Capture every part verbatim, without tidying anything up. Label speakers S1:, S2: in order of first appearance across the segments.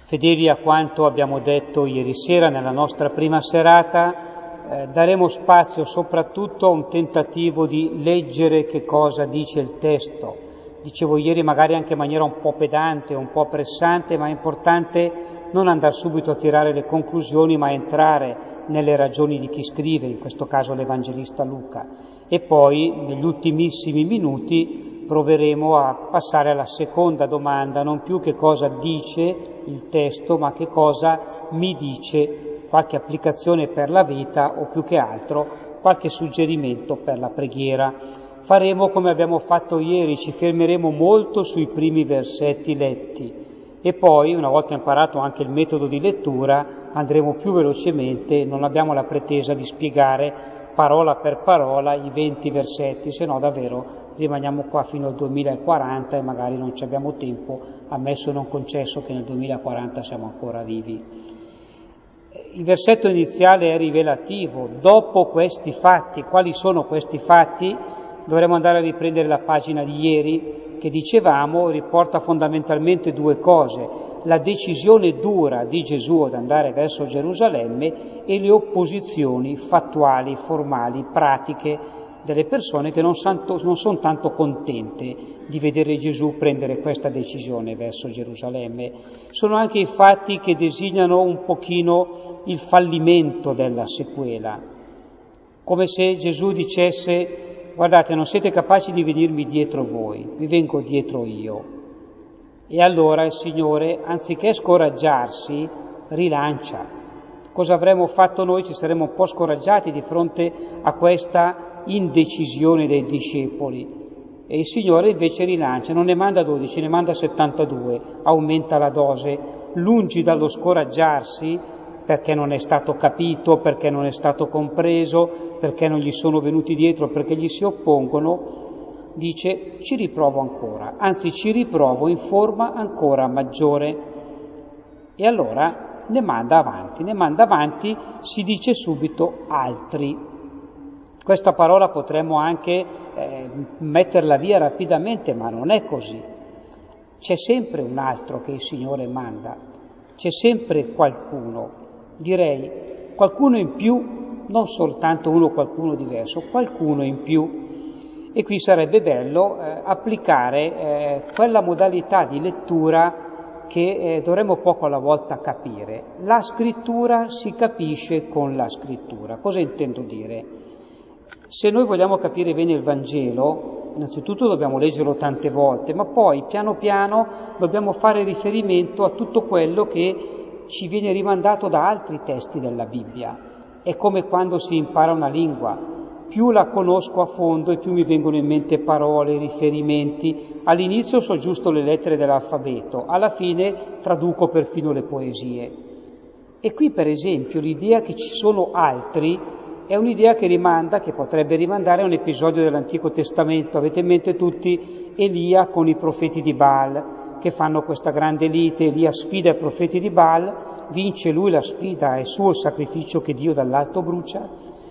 S1: Fedeli a quanto abbiamo detto ieri sera nella nostra prima serata, eh, daremo spazio soprattutto a un tentativo di leggere che cosa dice il testo. Dicevo ieri magari anche in maniera un po' pedante, un po' pressante, ma è importante non andare subito a tirare le conclusioni, ma entrare nelle ragioni di chi scrive, in questo caso l'Evangelista Luca. E poi, negli ultimissimi minuti, proveremo a passare alla seconda domanda, non più che cosa dice il testo, ma che cosa mi dice, qualche applicazione per la vita o più che altro qualche suggerimento per la preghiera. Faremo come abbiamo fatto ieri, ci fermeremo molto sui primi versetti letti e poi, una volta imparato anche il metodo di lettura, andremo più velocemente, non abbiamo la pretesa di spiegare parola per parola i venti versetti, se no davvero rimaniamo qua fino al duemilaquaranta e magari non ci abbiamo tempo, ammesso e non concesso che nel duemilaquaranta siamo ancora vivi. Il versetto iniziale è rivelativo. Dopo questi fatti, quali sono questi fatti? Dovremmo andare a riprendere la pagina di ieri che dicevamo riporta fondamentalmente due cose: la decisione dura di Gesù ad andare verso Gerusalemme e le opposizioni fattuali, formali, pratiche delle persone che non, santo, non sono tanto contente di vedere Gesù prendere questa decisione verso Gerusalemme. Sono anche i fatti che designano un pochino il fallimento della sequela, come se Gesù dicesse: guardate, non siete capaci di venirmi dietro voi, vi vengo dietro io. E allora il Signore, anziché scoraggiarsi, rilancia. Cosa avremmo fatto noi? Ci saremmo un po' scoraggiati di fronte a questa indecisione dei discepoli. E il Signore invece rilancia, non ne manda dodici, ne manda settantadue, aumenta la dose, lungi dallo scoraggiarsi, perché non è stato capito, perché non è stato compreso, perché non gli sono venuti dietro, perché gli si oppongono, dice: ci riprovo ancora, anzi ci riprovo in forma ancora maggiore. E allora ne manda avanti, ne manda avanti, si dice subito altri. Questa parola potremmo anche eh, metterla via rapidamente, ma non è così. C'è sempre un altro che il Signore manda, c'è sempre qualcuno. Direi qualcuno in più, non soltanto uno qualcuno diverso, qualcuno in più. E qui sarebbe bello eh, applicare eh, quella modalità di lettura che eh, dovremmo poco alla volta capire. La scrittura si capisce con la scrittura. Cosa intendo dire? Se noi vogliamo capire bene il Vangelo, innanzitutto dobbiamo leggerlo tante volte, ma poi piano piano dobbiamo fare riferimento a tutto quello che ci viene rimandato da altri testi della Bibbia. È come quando si impara una lingua: più la conosco a fondo e più mi vengono in mente parole, riferimenti. All'inizio so giusto le lettere dell'alfabeto, alla fine traduco perfino le poesie. E qui, per esempio, l'idea che ci sono altri è un'idea che rimanda, che potrebbe rimandare a un episodio dell'Antico Testamento. Avete in mente tutti Elia con i profeti di Baal, che fanno questa grande lite. Elia sfida i profeti di Baal, vince lui la sfida, è suo il sacrificio che Dio dall'alto brucia,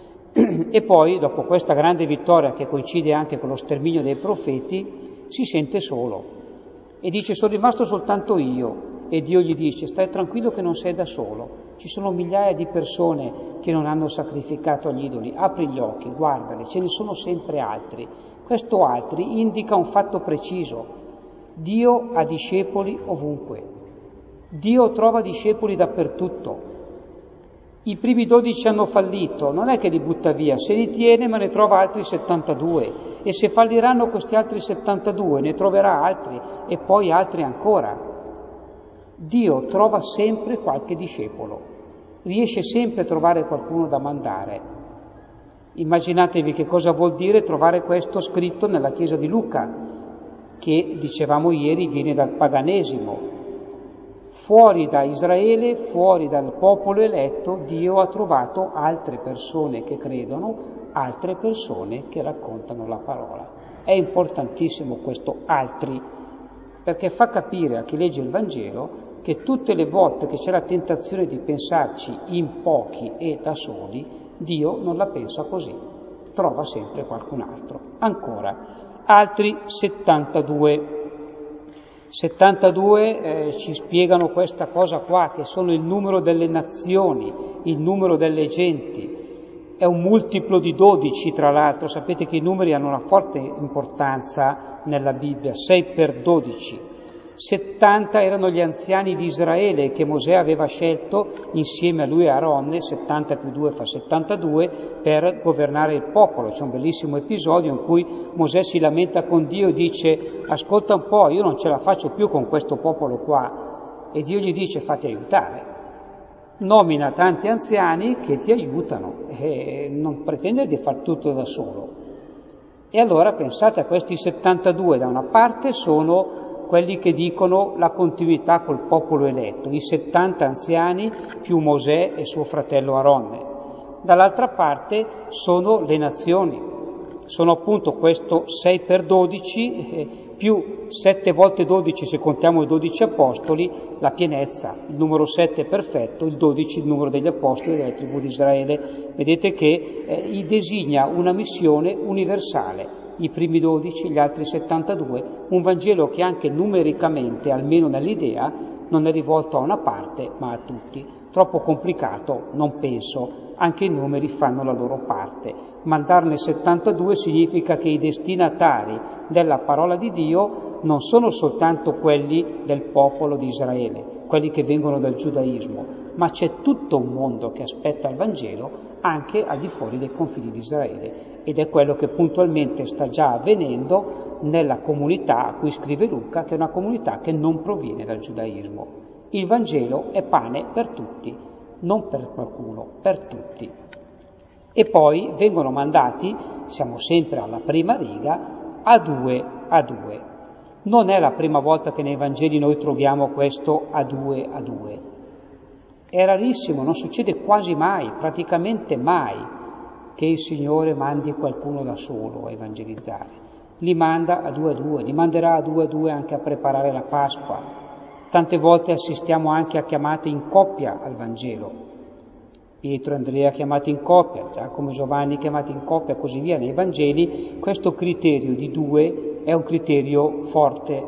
S1: e poi, dopo questa grande vittoria che coincide anche con lo sterminio dei profeti, si sente solo e dice: sono rimasto soltanto io. E Dio gli dice: stai tranquillo che non sei da solo, ci sono migliaia di persone che non hanno sacrificato agli idoli, apri gli occhi, guardali, ce ne sono sempre altri. Questo altri indica un fatto preciso: Dio ha discepoli ovunque, Dio trova discepoli dappertutto. I primi dodici hanno fallito, non è che li butta via, se li tiene ma ne trova altri settantadue, e se falliranno questi altri settantadue ne troverà altri e poi altri ancora. Dio trova sempre qualche discepolo, riesce sempre a trovare qualcuno da mandare. Immaginatevi che cosa vuol dire trovare questo scritto nella Chiesa di Luca, che, dicevamo ieri, viene dal paganesimo. Fuori da Israele, fuori dal popolo eletto, Dio ha trovato altre persone che credono, altre persone che raccontano la parola. È importantissimo questo altri, perché fa capire a chi legge il Vangelo che tutte le volte che c'è la tentazione di pensarci in pochi e da soli, Dio non la pensa così, trova sempre qualcun altro. Ancora, altri settantadue. settantadue eh, ci spiegano questa cosa qua, che sono il numero delle nazioni, il numero delle genti. È un multiplo di dodici, tra l'altro. Sapete che i numeri hanno una forte importanza nella Bibbia, sei per dodici. settanta erano gli anziani di Israele che Mosè aveva scelto insieme a lui e a Aronne, settanta più due fa settantadue, per governare il popolo. C'è un bellissimo episodio in cui Mosè si lamenta con Dio e dice: ascolta un po', io non ce la faccio più con questo popolo qua. E Dio gli dice: fatti aiutare. Nomina tanti anziani che ti aiutano e non pretendere di far tutto da solo. E allora pensate a questi settantadue, da una parte sono quelli che dicono la continuità col popolo eletto, i settanta anziani più Mosè e suo fratello Aronne. Dall'altra parte sono le nazioni, sono appunto questo sei per dodici eh, più sette volte dodici se contiamo i dodici apostoli, la pienezza, il numero sette è perfetto, il dodici il numero degli apostoli delle tribù di Israele. Vedete che eh, designa una missione universale. I primi dodici, gli altri settantadue, un Vangelo che anche numericamente, almeno nell'idea, non è rivolto a una parte, ma a tutti. Troppo complicato? Non penso. Anche i numeri fanno la loro parte. Mandarne settantadue significa che i destinatari della parola di Dio non sono soltanto quelli del popolo di Israele, quelli che vengono dal giudaismo, ma c'è tutto un mondo che aspetta il Vangelo anche al di fuori dei confini di Israele. Ed è quello che puntualmente sta già avvenendo nella comunità a cui scrive Luca, che è una comunità che non proviene dal giudaismo. Il Vangelo è pane per tutti, non per qualcuno, per tutti. E poi vengono mandati, siamo sempre alla prima riga, a due a due. Non è la prima volta che nei Vangeli noi troviamo questo a due a due. È rarissimo, non succede quasi mai, praticamente mai, che il Signore mandi qualcuno da solo a evangelizzare. Li manda a due a due, li manderà a due a due anche a preparare la Pasqua. Tante volte assistiamo anche a chiamate in coppia al Vangelo. Pietro e Andrea chiamati in coppia, Giacomo e Giovanni chiamati in coppia, così via. Nei Vangeli questo criterio di due è un criterio forte.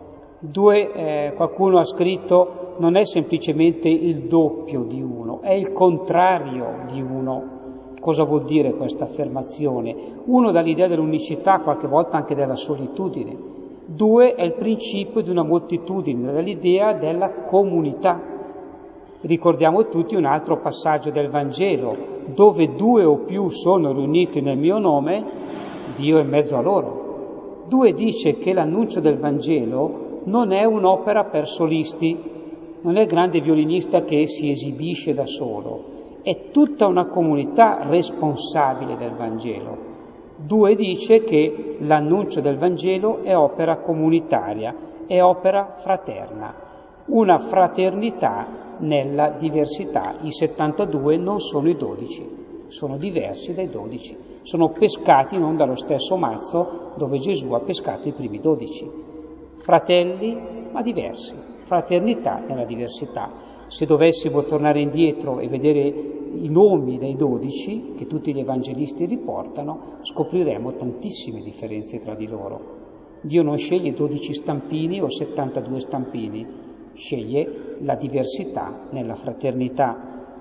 S1: Due, eh, qualcuno ha scritto, non è semplicemente il doppio di uno, è il contrario di uno. Cosa vuol dire questa affermazione? Uno dà l'idea dell'unicità, qualche volta anche della solitudine. Due è il principio di una moltitudine, dà l'idea della comunità. Ricordiamo tutti un altro passaggio del Vangelo, dove due o più sono riuniti nel mio nome, Dio è in mezzo a loro. Due dice che l'annuncio del Vangelo non è un'opera per solisti, non è il grande violinista che si esibisce da solo, è tutta una comunità responsabile del Vangelo. Due dice che l'annuncio del Vangelo è opera comunitaria, è opera fraterna, una fraternità nella diversità. I settantadue non sono i dodici, sono diversi dai dodici, sono pescati non dallo stesso mazzo dove Gesù ha pescato i primi dodici. Fratelli ma diversi, fraternità nella diversità. Se dovessimo tornare indietro e vedere i nomi dei dodici, che tutti gli evangelisti riportano, scopriremo tantissime differenze tra di loro. Dio non sceglie dodici stampini o settantadue stampini, sceglie la diversità nella fraternità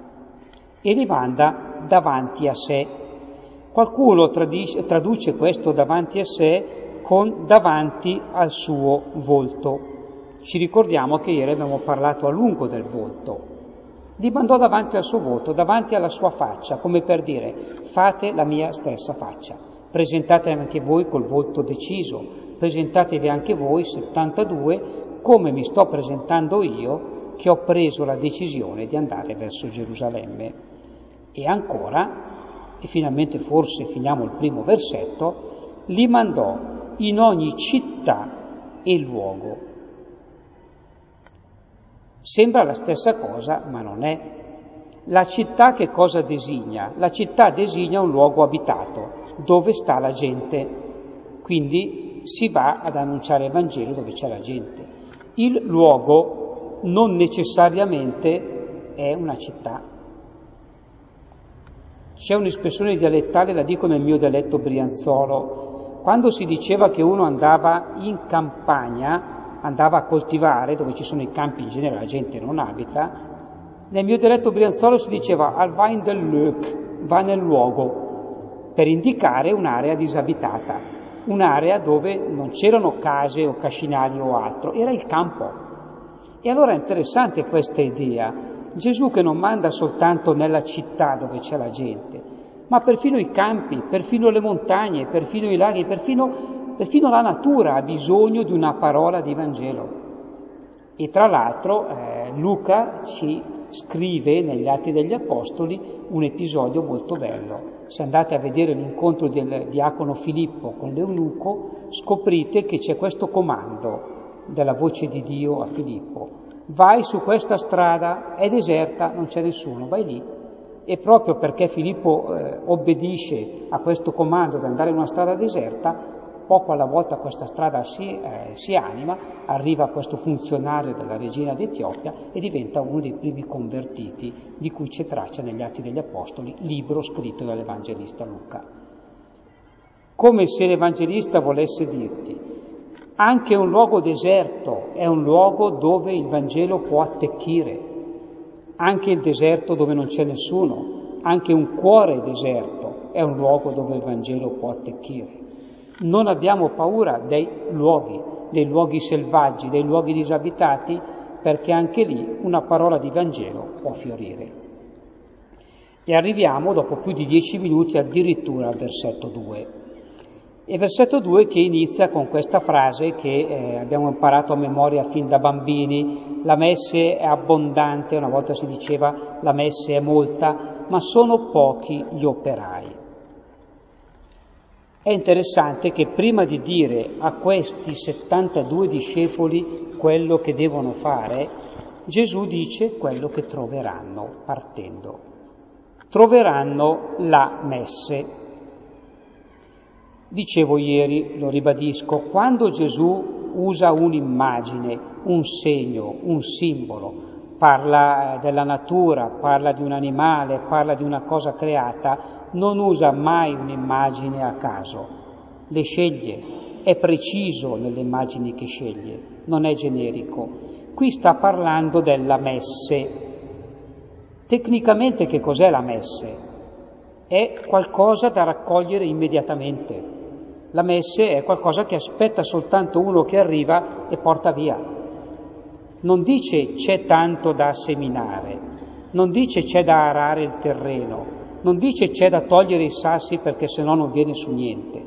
S1: e li manda davanti a sé. Qualcuno tradisce, traduce questo davanti a sé con davanti al suo volto. Ci ricordiamo che ieri abbiamo parlato a lungo del volto. Li mandò davanti al suo volto, davanti alla sua faccia, come per dire: fate la mia stessa faccia, presentatevi anche voi col volto deciso, presentatevi anche voi settantadue come mi sto presentando io, che ho preso la decisione di andare verso Gerusalemme. E ancora, e finalmente forse finiamo il primo versetto, li mandò in ogni città e luogo. Sembra la stessa cosa, ma non è. La città che cosa designa? La città designa un luogo abitato, dove sta la gente. Quindi si va ad annunciare il Vangelo dove c'è la gente. Il luogo non necessariamente è una città. C'è un'espressione dialettale, la dico nel mio dialetto brianzolo. Quando si diceva che uno andava in campagna, andava a coltivare, dove ci sono i campi in genere, la gente non abita, nel mio dialetto brianzolo si diceva al Wein del Lök, va nel luogo, per indicare un'area disabitata, un'area dove non c'erano case o cascinali o altro, era il campo. E allora è interessante questa idea, Gesù che non manda soltanto nella città dove c'è la gente, ma perfino i campi, perfino le montagne, perfino i laghi, perfino, perfino la natura ha bisogno di una parola di Vangelo. E tra l'altro eh, Luca ci scrive negli Atti degli Apostoli un episodio molto bello. Se andate a vedere l'incontro del diacono Filippo con l'eunuco, scoprite che c'è questo comando della voce di Dio a Filippo: vai su questa strada, è deserta, non c'è nessuno, vai lì. E proprio perché Filippo eh, obbedisce a questo comando di andare in una strada deserta, poco alla volta questa strada si, eh, si anima, arriva questo funzionario della regina d'Etiopia e diventa uno dei primi convertiti di cui c'è traccia negli Atti degli Apostoli, libro scritto dall'Evangelista Luca. Come se l'Evangelista volesse dirti: anche un luogo deserto è un luogo dove il Vangelo può attecchire, anche il deserto dove non c'è nessuno, anche un cuore deserto è un luogo dove il Vangelo può attecchire. Non abbiamo paura dei luoghi, dei luoghi selvaggi, dei luoghi disabitati, perché anche lì una parola di Vangelo può fiorire. E arriviamo, dopo più di dieci minuti, addirittura al versetto due. E versetto due che inizia con questa frase che eh, abbiamo imparato a memoria fin da bambini: la messe è abbondante, una volta si diceva la messe è molta, ma sono pochi gli operai. È interessante che prima di dire a questi settantadue discepoli quello che devono fare, Gesù dice quello che troveranno partendo. Troveranno la messe. Dicevo ieri, lo ribadisco, quando Gesù usa un'immagine, un segno, un simbolo, parla della natura, parla di un animale, parla di una cosa creata, non usa mai un'immagine a caso, le sceglie, è preciso nelle immagini che sceglie, non è generico. Qui sta parlando della messe. Tecnicamente che cos'è la messe? È qualcosa da raccogliere immediatamente. La messe è qualcosa che aspetta soltanto uno che arriva e porta via. Non dice c'è tanto da seminare, non dice c'è da arare il terreno, non dice c'è da togliere i sassi perché sennò non viene su niente.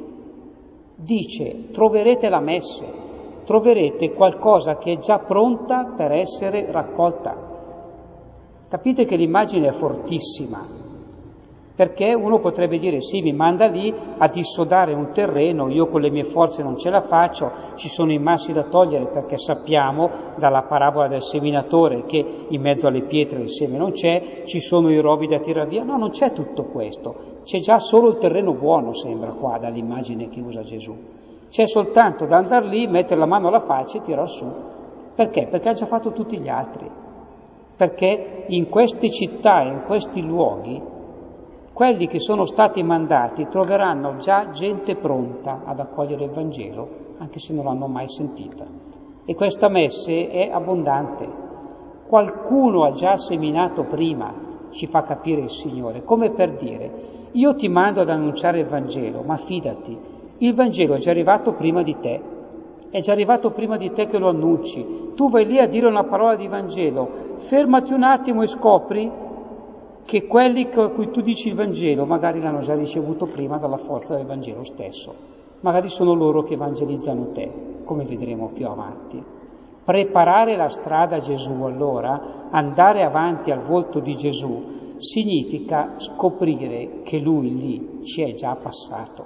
S1: Dice troverete la messe, troverete qualcosa che è già pronta per essere raccolta. Capite che l'immagine è fortissima, perché uno potrebbe dire sì, mi manda lì a dissodare un terreno, io con le mie forze non ce la faccio, ci sono i massi da togliere, perché sappiamo dalla parabola del seminatore che in mezzo alle pietre il seme non c'è, ci sono i rovi da tirare via. No, non c'è tutto questo, c'è già solo il terreno buono, sembra qua dall'immagine che usa Gesù. C'è soltanto da andare lì, mettere la mano alla faccia e tirar su. Perché? Perché ha già fatto tutti gli altri. Perché in queste città, in questi luoghi, quelli che sono stati mandati troveranno già gente pronta ad accogliere il Vangelo, anche se non l'hanno mai sentita. E questa messe è abbondante. Qualcuno ha già seminato prima, ci fa capire il Signore, come per dire: io ti mando ad annunciare il Vangelo, ma fidati, il Vangelo è già arrivato prima di te, è già arrivato prima di te che lo annunci. Tu vai lì a dire una parola di Vangelo, fermati un attimo e scopri che quelli a cui tu dici il Vangelo magari l'hanno già ricevuto prima dalla forza del Vangelo stesso. Magari sono loro che evangelizzano te, come vedremo più avanti. Preparare la strada a Gesù, allora, andare avanti al volto di Gesù, significa scoprire che Lui lì ci è già passato.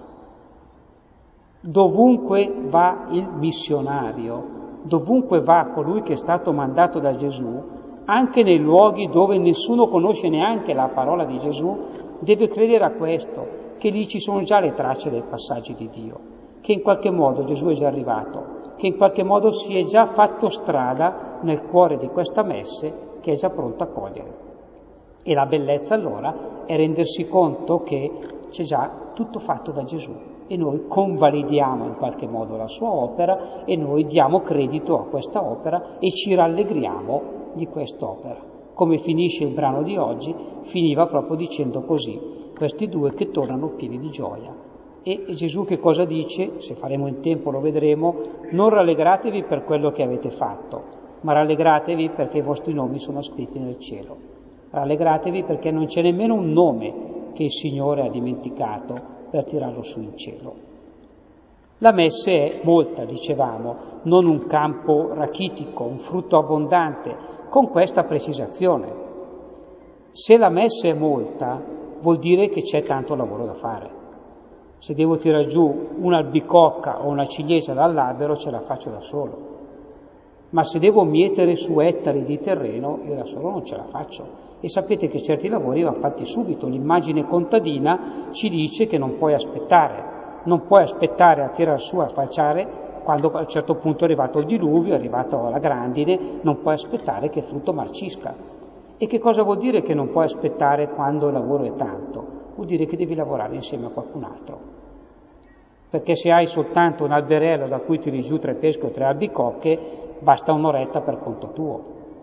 S1: Dovunque va il missionario, dovunque va colui che è stato mandato da Gesù, anche nei luoghi dove nessuno conosce neanche la parola di Gesù, deve credere a questo, che lì ci sono già le tracce dei passaggi di Dio, che in qualche modo Gesù è già arrivato, che in qualche modo si è già fatto strada nel cuore di questa messe che è già pronta a cogliere. E la bellezza allora è rendersi conto che c'è già tutto fatto da Gesù. e noi convalidiamo in qualche modo la sua opera e noi diamo credito a questa opera e ci rallegriamo di quest'opera. Come finisce il brano di oggi, finiva proprio dicendo così, questi due che tornano pieni di gioia. E Gesù che cosa dice? Se faremo in tempo lo vedremo, non rallegratevi per quello che avete fatto, ma rallegratevi perché i vostri nomi sono scritti nel cielo. Rallegratevi perché non c'è nemmeno un nome che il Signore ha dimenticato per tirarlo su in cielo. La messe è molta, dicevamo, non un campo rachitico, un frutto abbondante, con questa precisazione. Se la messe è molta, vuol dire che c'è tanto lavoro da fare. Se devo tirare giù un'albicocca o una ciliegia dall'albero, ce la faccio da solo. Ma se devo mietere su ettari di terreno, io da solo non ce la faccio. E sapete che certi lavori vanno fatti subito. L'immagine contadina ci dice che non puoi aspettare. Non puoi aspettare a tirar su, a falciare, quando a un certo punto è arrivato il diluvio, è arrivata la grandine, non puoi aspettare che il frutto marcisca. E che cosa vuol dire che non puoi aspettare quando il lavoro è tanto? Vuol dire che devi lavorare insieme a qualcun altro. Perché se hai soltanto un alberello da cui tiri giù tre pesche o tre albicocche, basta un'oretta per conto tuo.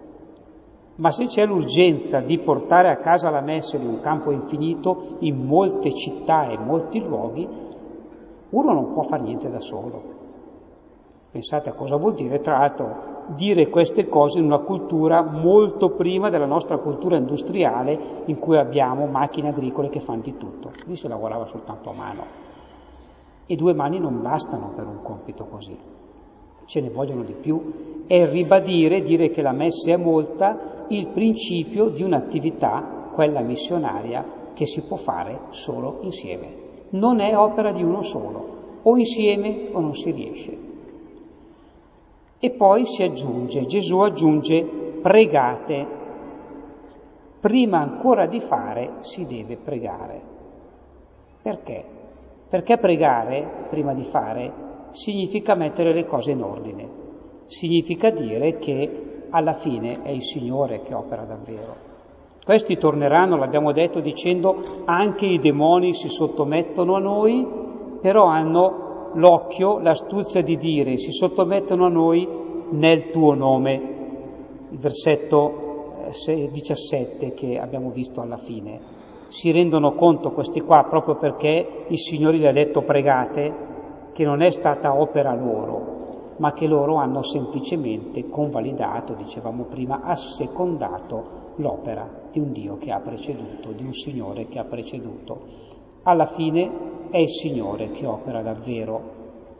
S1: Ma se c'è l'urgenza di portare a casa la messe di un campo infinito in molte città e in molti luoghi, uno non può fare niente da solo. Pensate a cosa vuol dire, tra l'altro, dire queste cose in una cultura molto prima della nostra cultura industriale, in cui abbiamo macchine agricole che fanno di tutto. Lì si lavorava soltanto a mano. E due mani non bastano per un compito così. Ce ne vogliono di più. È ribadire, dire che la messe è molta, il principio di un'attività, quella missionaria, che si può fare solo insieme. Non è opera di uno solo, o insieme o non si riesce. E poi si aggiunge, Gesù aggiunge, pregate. Prima ancora di fare si deve pregare. Perché? Perché pregare, prima di fare, significa mettere le cose in ordine. Significa dire che alla fine è il Signore che opera davvero. Questi torneranno, l'abbiamo detto, dicendo anche i demoni si sottomettono a noi, però hanno l'occhio, l'astuzia di dire si sottomettono a noi nel tuo nome, il versetto diciassette che abbiamo visto alla fine. Si rendono conto questi qua proprio perché il Signore gli ha detto pregate, che non è stata opera loro, ma che loro hanno semplicemente convalidato, dicevamo prima, assecondato l'opera di un Dio che ha preceduto, di un Signore che ha preceduto. Alla fine è il Signore che opera davvero.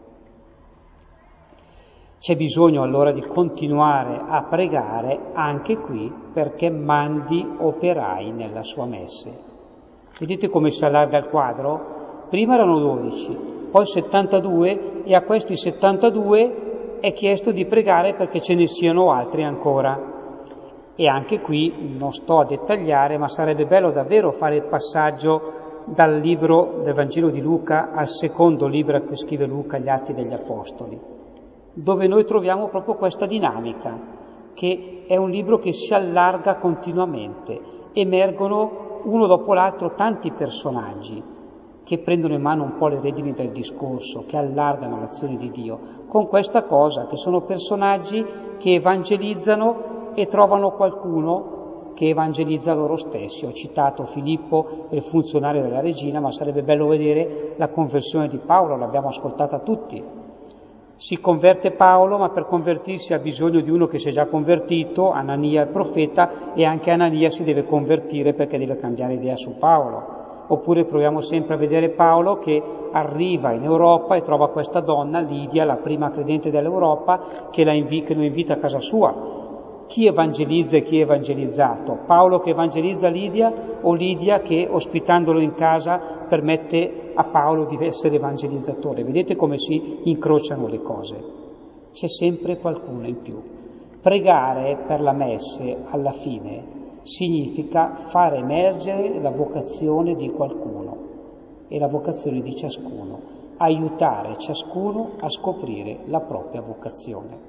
S1: C'è bisogno allora di continuare a pregare anche qui perché mandi operai nella sua messe. Vedete come si allarga il quadro? Prima erano dodici, poi settantadue e a questi settantadue è chiesto di pregare perché ce ne siano altri ancora. E anche qui non sto a dettagliare, ma sarebbe bello davvero fare il passaggio dal libro del Vangelo di Luca al secondo libro che scrive Luca, gli Atti degli Apostoli, dove noi troviamo proprio questa dinamica, che è un libro che si allarga continuamente, emergono uno dopo l'altro tanti personaggi che prendono in mano un po' le redini del discorso, che allargano l'azione di Dio, con questa cosa, che sono personaggi che evangelizzano e trovano qualcuno che evangelizza loro stessi. Ho citato Filippo, il funzionario della regina, ma sarebbe bello vedere la conversione di Paolo, l'abbiamo ascoltata tutti. Si converte Paolo, ma per convertirsi ha bisogno di uno che si è già convertito, Anania il profeta, e anche Anania si deve convertire perché deve cambiare idea su Paolo. Oppure proviamo sempre a vedere Paolo che arriva in Europa e trova questa donna, Lidia, la prima credente dell'Europa, che, la invi- che lo invita a casa sua. Chi evangelizza e chi è evangelizzato? Paolo che evangelizza Lidia o Lidia che, ospitandolo in casa, permette a Paolo di essere evangelizzatore? Vedete come si incrociano le cose. C'è sempre qualcuno in più. Pregare per la messe, alla fine, significa far emergere la vocazione di qualcuno e la vocazione di ciascuno, aiutare ciascuno a scoprire la propria vocazione.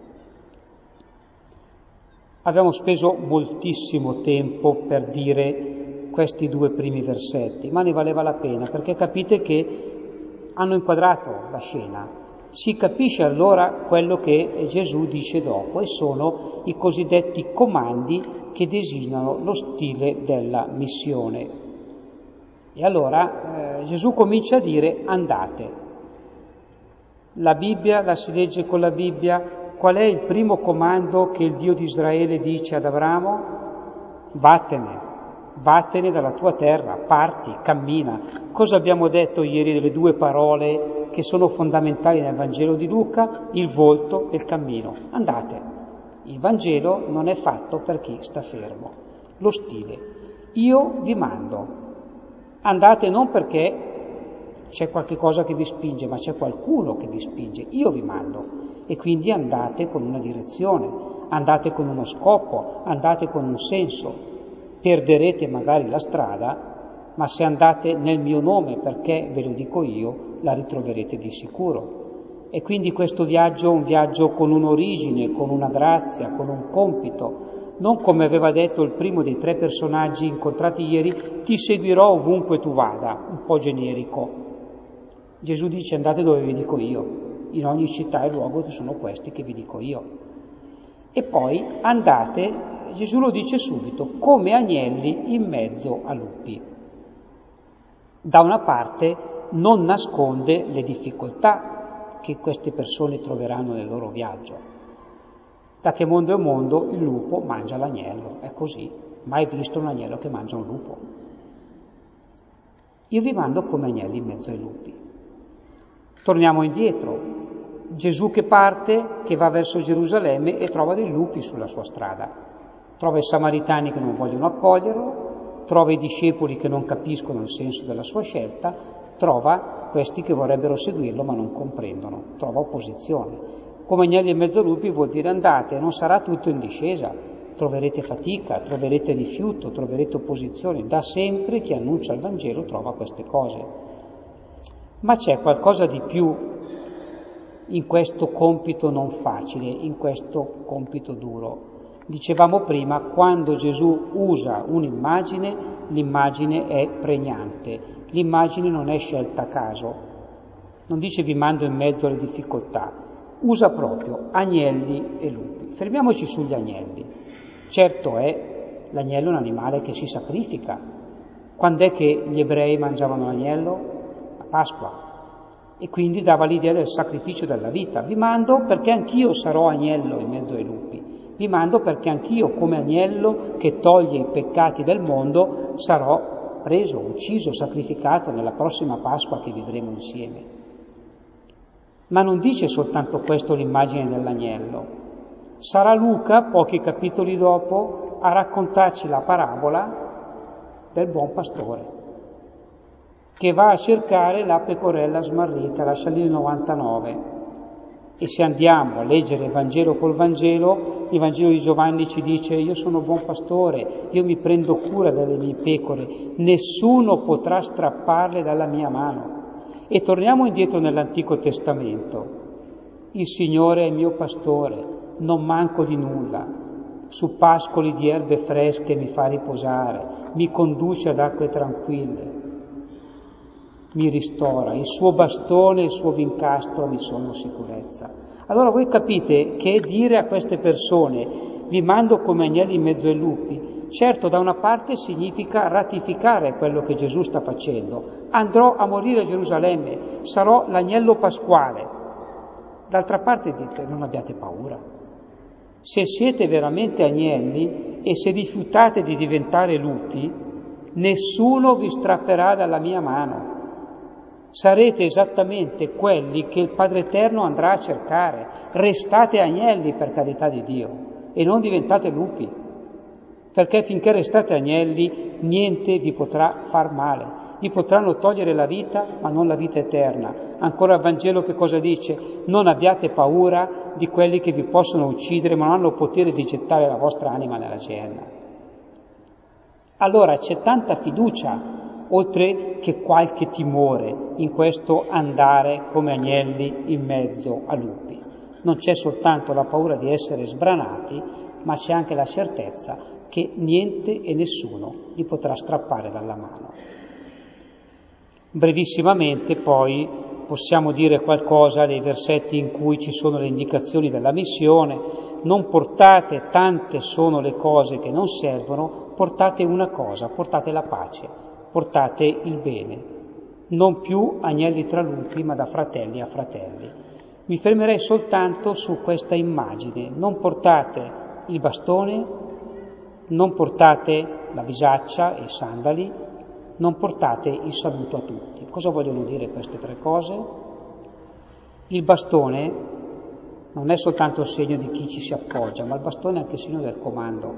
S1: Abbiamo speso moltissimo tempo per dire questi due primi versetti, ma ne valeva la pena, perché capite che hanno inquadrato la scena. Si capisce allora quello che Gesù dice dopo, e sono i cosiddetti comandi che designano lo stile della missione. E allora eh, Gesù comincia a dire: andate. La Bibbia la si legge con la Bibbia. Qual è il primo comando che il Dio di Israele dice ad Abramo? Vattene, vattene dalla tua terra, parti, cammina. Cosa abbiamo detto ieri delle due parole che sono fondamentali nel Vangelo di Luca? Il volto e il cammino. Andate. Il Vangelo non è fatto per chi sta fermo. Lo stile. Io vi mando. Andate non perché c'è qualche cosa che vi spinge, ma c'è qualcuno che vi spinge. Io vi mando. E quindi andate con una direzione, andate con uno scopo, andate con un senso. Perderete magari la strada, ma se andate nel mio nome, perché ve lo dico io, la ritroverete di sicuro. E quindi questo viaggio è un viaggio con un'origine, con una grazia, con un compito, non come aveva detto il primo dei tre personaggi incontrati ieri: ti seguirò ovunque tu vada, un po' generico. Gesù dice: andate dove vi dico io, in ogni città e luogo che sono questi che vi dico io. E poi andate, Gesù lo dice subito, come agnelli in mezzo a lupi. Da una parte non nasconde le difficoltà che queste persone troveranno nel loro viaggio. Da che mondo è mondo il lupo mangia l'agnello, è così. Mai visto un agnello che mangia un lupo. Io vi mando come agnelli in mezzo ai lupi. Torniamo indietro. Gesù che parte, che va verso Gerusalemme e trova dei lupi sulla sua strada. Trova i samaritani che non vogliono accoglierlo, trova i discepoli che non capiscono il senso della sua scelta, trova questi che vorrebbero seguirlo ma non comprendono, trova opposizione. Come agnelli in mezzo ai lupi vuol dire: andate, non sarà tutto in discesa, troverete fatica, troverete rifiuto, troverete opposizione. Da sempre chi annuncia il Vangelo trova queste cose. Ma c'è qualcosa di più in questo compito non facile, in questo compito duro. Dicevamo prima, quando Gesù usa un'immagine, l'immagine è pregnante, l'immagine non è scelta a caso, non dice vi mando in mezzo alle difficoltà, usa proprio agnelli e lupi. Fermiamoci sugli agnelli. Certo è, l'agnello è un animale che si sacrifica. Quando è che gli ebrei mangiavano l'agnello? A Pasqua. E quindi dava l'idea del sacrificio della vita. Vi mando perché anch'io sarò agnello in mezzo ai lupi. Vi mando perché anch'io, come agnello che toglie i peccati del mondo, sarò preso, ucciso, sacrificato nella prossima Pasqua che vivremo insieme. Ma non dice soltanto questo l'immagine dell'agnello. Sarà Luca, pochi capitoli dopo, a raccontarci la parabola del buon pastore, che va a cercare la pecorella smarrita, lascia lì il novantanove. E se andiamo a leggere il Vangelo col Vangelo, il Vangelo di Giovanni ci dice: io sono buon pastore, io mi prendo cura delle mie pecore, nessuno potrà strapparle dalla mia mano. E torniamo indietro nell'Antico Testamento. Il Signore è il mio pastore, non manco di nulla, su pascoli di erbe fresche mi fa riposare, mi conduce ad acque tranquille, mi ristora, il suo bastone e il suo vincastro mi sono sicurezza. Allora voi capite che dire a queste persone vi mando come agnelli in mezzo ai lupi, certo da una parte significa ratificare quello che Gesù sta facendo. Andrò a morire a Gerusalemme, sarò l'agnello pasquale. D'altra parte dite: non abbiate paura. Se siete veramente agnelli e se rifiutate di diventare lupi, nessuno vi strapperà dalla mia mano. Sarete esattamente quelli che il Padre Eterno andrà a cercare. Restate agnelli, per carità di Dio, e non diventate lupi, perché finché restate agnelli niente vi potrà far male. Vi potranno togliere la vita, ma non la vita eterna. Ancora il Vangelo che cosa dice? Non abbiate paura di quelli che vi possono uccidere, ma non hanno potere di gettare la vostra anima nella Gehenna. Allora c'è tanta fiducia, oltre che qualche timore, in questo andare come agnelli in mezzo a lupi. Non c'è soltanto la paura di essere sbranati, ma c'è anche la certezza che niente e nessuno li potrà strappare dalla mano. Brevissimamente poi possiamo dire qualcosa dei versetti in cui ci sono le indicazioni della missione: non portate, tante sono le cose che non servono, portate una cosa, portate la pace, portate il bene, non più agnelli tra lupi, ma da fratelli a fratelli. Mi fermerei soltanto su questa immagine: non portate il bastone, non portate la bisaccia e i sandali, non portate il saluto a tutti. Cosa vogliono dire queste tre cose? Il bastone non è soltanto il segno di chi ci si appoggia, ma il bastone è anche il segno del comando.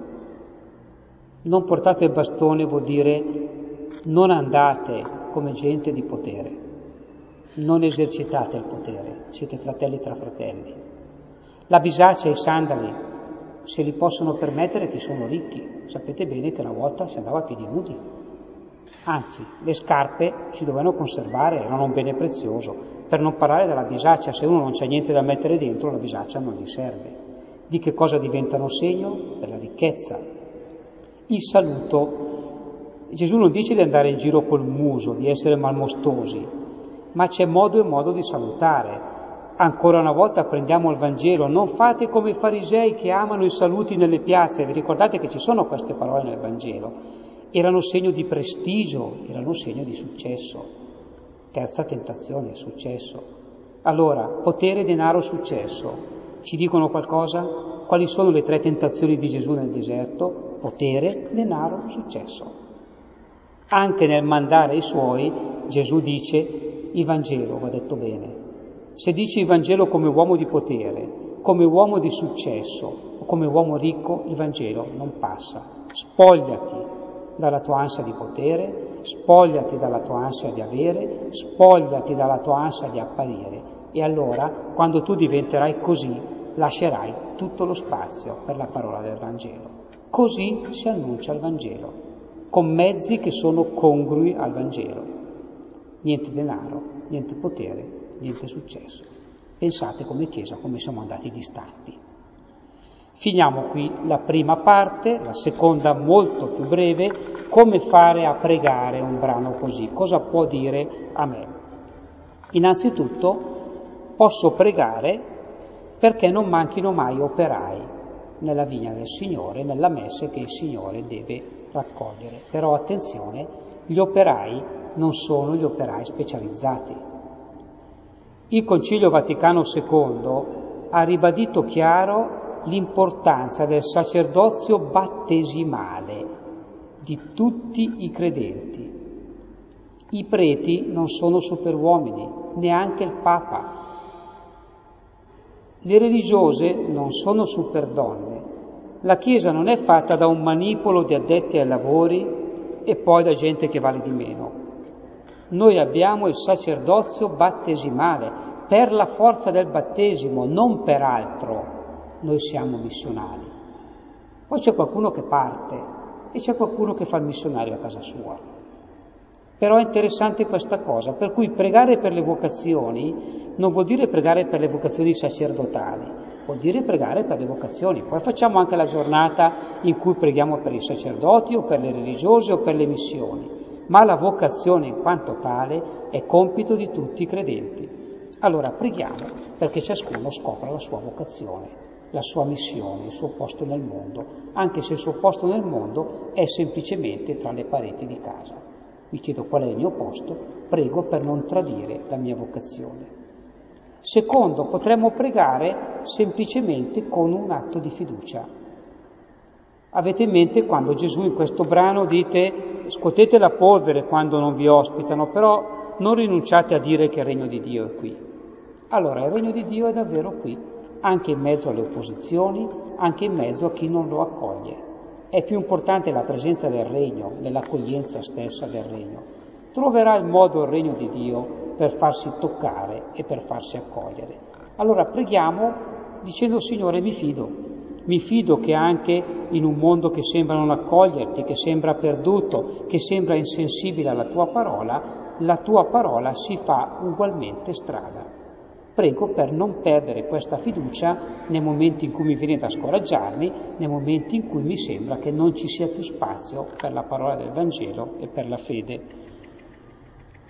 S1: Non portate il bastone vuol dire non andate come gente di potere, non esercitate il potere, siete fratelli tra fratelli. La bisaccia e i sandali se li possono permettere chi sono ricchi. Sapete bene che una volta si andava a piedi nudi. Anzi, le scarpe si dovevano conservare, erano un bene prezioso. Per non parlare della bisaccia: se uno non c'ha niente da mettere dentro, la bisaccia non gli serve. Di che cosa diventano segno? Della ricchezza. Il saluto. Gesù non dice di andare in giro col muso, di essere malmostosi, ma c'è modo e modo di salutare. Ancora una volta prendiamo il Vangelo: non fate come i farisei che amano i saluti nelle piazze. Vi ricordate che ci sono queste parole nel Vangelo? Erano segno di prestigio, erano segno di successo. Terza tentazione, successo. Allora, potere, denaro, successo, ci dicono qualcosa? Quali sono le tre tentazioni di Gesù nel deserto? Potere, denaro, successo. Anche nel mandare i suoi, Gesù dice il Vangelo, va detto bene. Se dici il Vangelo come uomo di potere, come uomo di successo o come uomo ricco, il Vangelo non passa. Spogliati dalla tua ansia di potere, spogliati dalla tua ansia di avere, spogliati dalla tua ansia di apparire, e allora, quando tu diventerai così, lascerai tutto lo spazio per la parola del Vangelo. Così si annuncia il Vangelo, con mezzi che sono congrui al Vangelo. Niente denaro, niente potere, niente successo. Pensate come Chiesa come siamo andati distanti. Finiamo qui la prima parte, la seconda molto più breve: come fare a pregare un brano così, cosa può dire a me? Innanzitutto posso pregare perché non manchino mai operai nella vigna del Signore, nella messe che il Signore deve raccogliere. Però attenzione, gli operai non sono gli operai specializzati. Il Concilio Vaticano secondo ha ribadito chiaro l'importanza del sacerdozio battesimale di tutti i credenti. I preti non sono superuomini, neanche il Papa. Le religiose non sono superdonne. La Chiesa non è fatta da un manipolo di addetti ai lavori e poi da gente che vale di meno. Noi abbiamo il sacerdozio battesimale per la forza del battesimo, non per altro. Noi siamo missionari. Poi c'è qualcuno che parte e c'è qualcuno che fa il missionario a casa sua. Però è interessante questa cosa, per cui pregare per le vocazioni non vuol dire pregare per le vocazioni sacerdotali, vuol dire pregare per le vocazioni. Poi facciamo anche la giornata in cui preghiamo per i sacerdoti o per le religiose o per le missioni, ma la vocazione in quanto tale è compito di tutti i credenti. Allora preghiamo perché ciascuno scopra la sua vocazione, la sua missione, il suo posto nel mondo, anche se il suo posto nel mondo è semplicemente tra le pareti di casa. Mi chiedo qual è il mio posto, prego per non tradire la mia vocazione. Secondo, potremmo pregare semplicemente con un atto di fiducia. Avete in mente quando Gesù in questo brano dite: scuotete la polvere quando non vi ospitano, però non rinunciate a dire che il regno di Dio è qui. Allora il regno di Dio è davvero qui, anche in mezzo alle opposizioni, anche in mezzo a chi non lo accoglie. È più importante la presenza del regno, dell'accoglienza stessa del regno. Troverà il modo il regno di Dio per farsi toccare e per farsi accogliere. Allora preghiamo dicendo: Signore, mi fido, mi fido che anche in un mondo che sembra non accoglierti, che sembra perduto, che sembra insensibile alla tua parola, la tua parola si fa ugualmente strada. Prego per non perdere questa fiducia nei momenti in cui mi viene da scoraggiarmi, nei momenti in cui mi sembra che non ci sia più spazio per la parola del Vangelo e per la fede.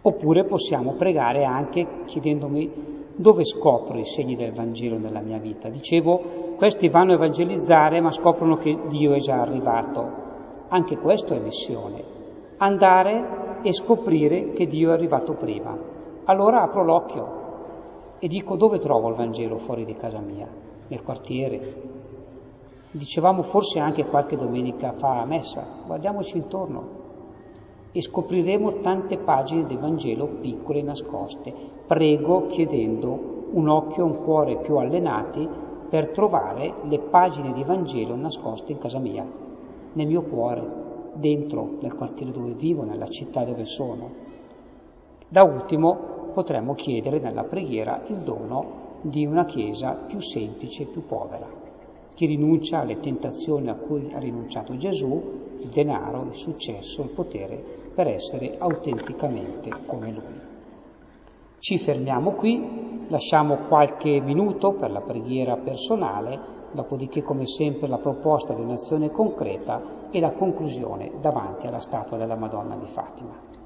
S1: Oppure possiamo pregare anche chiedendomi dove scopro i segni del Vangelo nella mia vita. Dicevo, questi vanno a evangelizzare ma scoprono che Dio è già arrivato. Anche questo è missione. Andare e scoprire che Dio è arrivato prima. Allora apro l'occhio e dico dove trovo il Vangelo fuori di casa mia, nel quartiere. Dicevamo forse anche qualche domenica fa a messa, guardiamoci intorno e scopriremo tante pagine del Vangelo piccole e nascoste. Prego chiedendo un occhio e un cuore più allenati per trovare le pagine di Vangelo nascoste in casa mia, nel mio cuore, dentro, nel quartiere dove vivo, nella città dove sono. Da ultimo potremmo chiedere nella preghiera il dono di una Chiesa più semplice e più povera, che rinuncia alle tentazioni a cui ha rinunciato Gesù, il denaro, il successo, il potere, per essere autenticamente come Lui. Ci fermiamo qui, lasciamo qualche minuto per la preghiera personale, dopodiché come sempre la proposta di un'azione concreta e la conclusione davanti alla statua della Madonna di Fatima.